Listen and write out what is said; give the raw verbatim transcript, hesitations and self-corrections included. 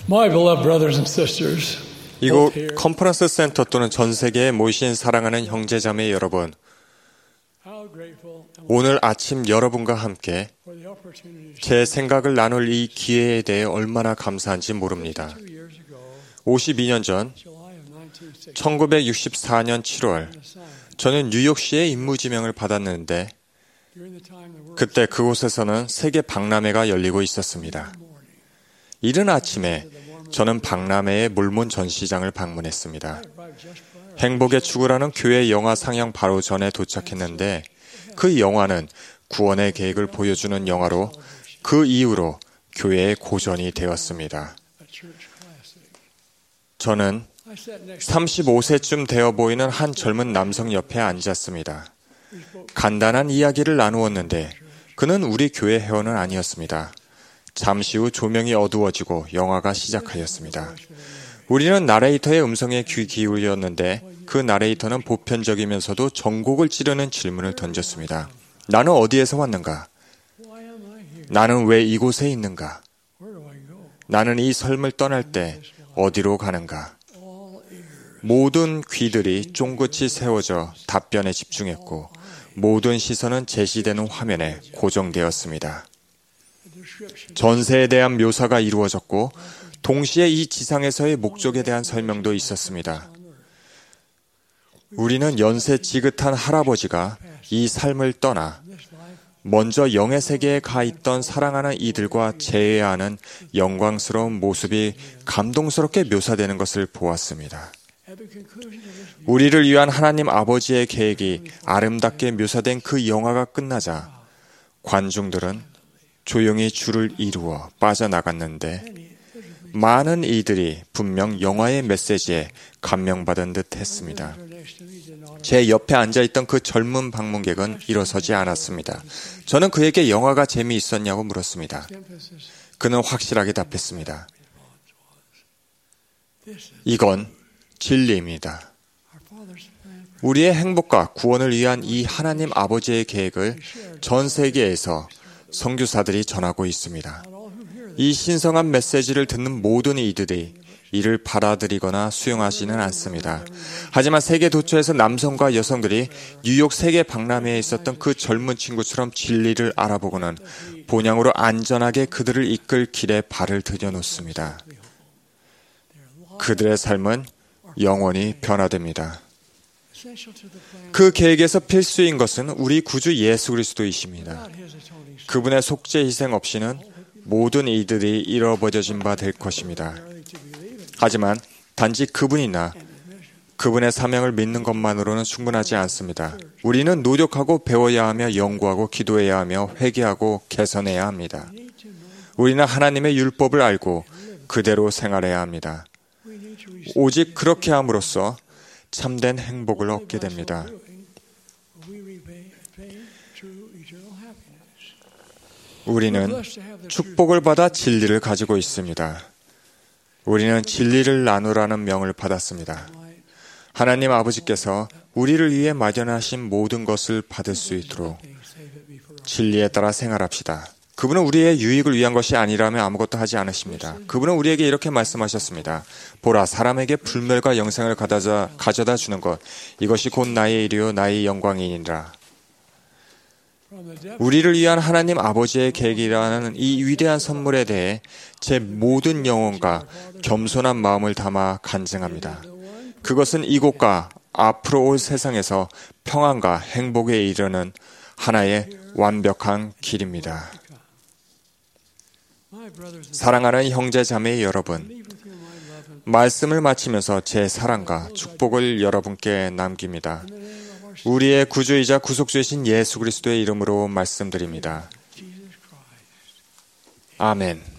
My beloved brothers and sisters, 이곳 컨퍼런스 센터 또는 전 세계에 모이신 사랑하는 형제자매 여러분, how grateful am I 오늘 아침 여러분과 함께 for the opportunity to 제 생각을 나눌 이 기회에 대해 얼마나 감사한지 모릅니다. two years ago, 오십이 년 전 July of nineteen sixty, 천구백육십사 년 칠월 저는 뉴욕시의 임무지명을 받았는데 during the time the world 그때 그곳에서는 세계 박람회가 열리고 있었습니다. 이른 아침에 저는 박람회의 몰몬 전시장을 방문했습니다. arrived just prior. 행복의 추구라는 교회 영화 상영 바로 전에 도착했는데 그 영화는 구원의 계획을 보여주는 영화로 그 이후로 교회의 고전이 되었습니다. A church classic. 저는 I sat next to 삼십오 세쯤 되어 보이는 한 젊은 남성 옆에 앉았습니다. we spoke 간단한 이야기를 나누었는데 그는 우리 교회 회원은 아니었습니다. 잠시 후 조명이 어두워지고 영화가 시작하였습니다. 우리는 나레이터의 음성에 귀 기울였는데 그 나레이터는 보편적이면서도 전곡을 찌르는 질문을 던졌습니다. 나는 어디에서 왔는가? why am I here? 나는 왜 이곳에 있는가? Where do I go? 나는 이 삶을 떠날 때 어디로 가는가? All ears. 모든 귀들이 쫑긋이 세워져 답변에 집중했고 모든 시선은 제시되는 화면에 고정되었습니다. The description 전세에 대한 묘사가 이루어졌고 동시에 이 지상에서의 목적에 대한 설명도 있었습니다. 우리는 연세 지긋한 할아버지가 이 삶을 떠나 this life 먼저 영의 세계에 가 있던 사랑하는 이들과 재회하는 영광스러운 모습이 감동스럽게 묘사되는 것을 보았습니다. at the conclusion of this 우리를 위한 하나님 아버지의 계획이 아름답게 묘사된 그 영화가 끝나자 관중들은 조용히 줄을 이루어 빠져나갔는데 많은 이들이 분명 영화의 메시지에 감명받은 듯 했습니다. next to me did not 제 옆에 앉아있던 그 젊은 방문객은 일어서지 않았습니다. 저는 그에게 영화가 재미있었냐고 물었습니다. emphasis. 그는 확실하게 답했습니다. This is 이건 진리입니다. our Father's plan for 우리의 행복과 구원을 위한 이 하나님 아버지의 계획을 전 세계에서 선교사들이 전하고 있습니다. all who hear this. 이 신성한 메시지를 듣는 모든 이들이 이를 받아들이거나 수용하지는 않습니다. 하지만 세계 도처에서 남성과 여성들이 뉴욕 세계 박람회에 있었던 그 젊은 친구처럼 진리를 알아보고는 본향으로 안전하게 그들을 이끌 길에 발을 들여놓습니다. 그들의 삶은 영원히 변화됩니다. Essential to the plan 그 계획에서 필수인 것은 우리 구주 예수 그리스도이십니다. without his atoning sacrifice 그분의 속죄 희생 없이는 모든 이들이 잃어버려진 바 될 것입니다. to believe it 하지만 단지 그분이나 and his mission. 그분의 사명을 믿는 것만으로는 충분하지 않습니다. 우리는 노력하고 배워야 하며 연구하고 기도해야 하며 회개하고 개선해야 합니다. We need to know. 우리는 하나님의 율법을 알고 그대로 생활해야 합니다. We need to receive 오직 그렇게 함으로써 참된 행복을 얻게 됩니다. we repay attain true eternal happiness. 우리는 Blessed to have the truth. 축복을 받아 진리를 가지고 있습니다. 우리는 진리를 나누라는 명을 받았습니다. Might 하나님 아버지께서 우리를 위해 마련하신 모든 것을 받을 수 있도록 things save it be for our 진리에 따라 생활합시다. 그분은 우리의 유익을 위한 것이 아니라면 아무것도 하지 않으십니다. 그분은 우리에게 이렇게 말씀하셨습니다. 보라, 사람에게 불멸과 영생을 가져다, 가져다 주는 것, 이것이 곧 나의 일이요 나의 영광이니라. from the depth 우리를 위한 하나님 아버지의 계획이라는 이 위대한 선물에 대해 제 모든 영혼과 겸손한 마음을 담아 간증합니다. 그것은 이곳과 앞으로 올 세상에서 평안과 행복에 이르는 하나의 완벽한 길입니다. my brothers and 사랑하는 형제 자매 여러분, leave with you my love and 말씀을 마치면서 제 사랑과 축복을 여러분께 남깁니다. in the name of our 우리의 구주이자 구속주이신 예수 그리스도의 이름으로 말씀드립니다. Jesus Christ. 아멘.